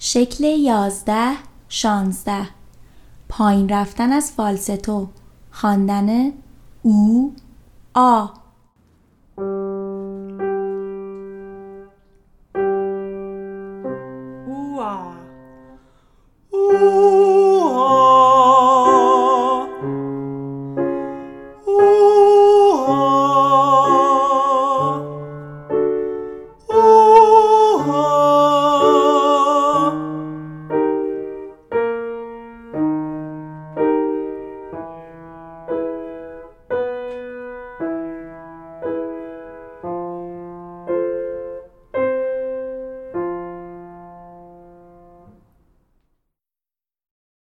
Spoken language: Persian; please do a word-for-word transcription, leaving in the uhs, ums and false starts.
شکل یازده شانزده. پایین رفتن از فالستو. خواندن او آ.